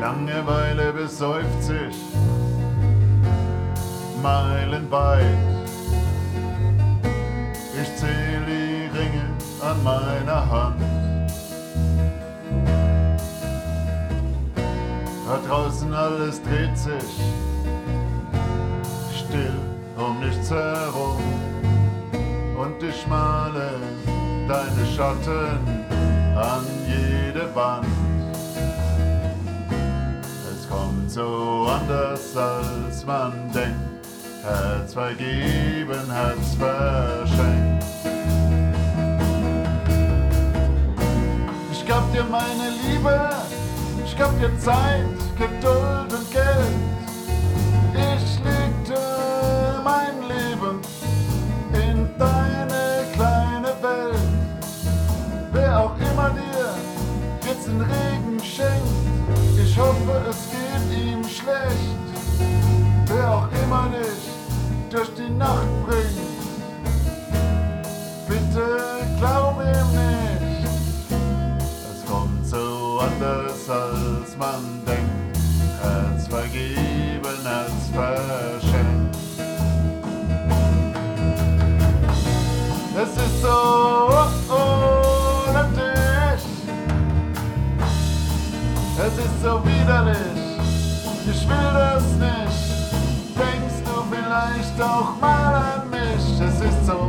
Langeweile besäuft sich meilenweit. Ich zähl die Ringe an meiner Hand. Da draußen alles dreht sich still um nichts herum und ich male deine Schatten an jede Wand. Es kommt so anders als man denkt, Herz vergeben, Herz verschenkt. Ich gab dir meine Liebe, ich gab dir Zeit, Geduld und Geld. Ich legte mein Leben in deine kleine Welt. Wer auch immer dir jetzt den Regen schenkt, ich hoffe, es geht ihm schlecht. Wer auch immer dich durch die Nacht bringt, bitte glaub ihm nicht. Es kommt so anders als man denkt, Herz vergeben, Herz verschenkt. Es ist so ohne dich, es ist so widerlich, ich will das nicht. Denkst du vielleicht auch mal an mich? Es ist so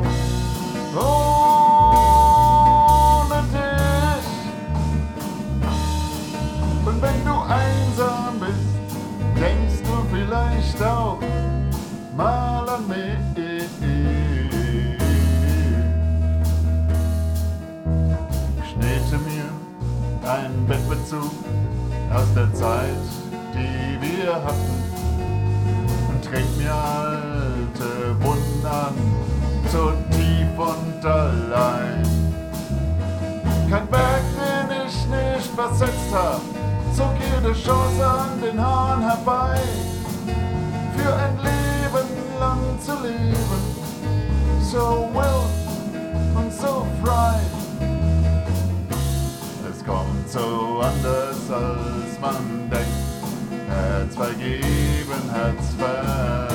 ohne dich. Und wenn du einsam bist, denkst du vielleicht auch mal an mich. Ich nähte mir einen Bettbezug aus der Zeit, die wir hatten, und trink mir alte Wunden an, so tief und allein. Kein Berg, den ich nicht versetzt hab, zog jede Chance an den Haaren herbei, für ein Leben lang zu leben, so wild und so frei. Es kommt so anders als man denkt, Herz vergeben, Herz verschenkt.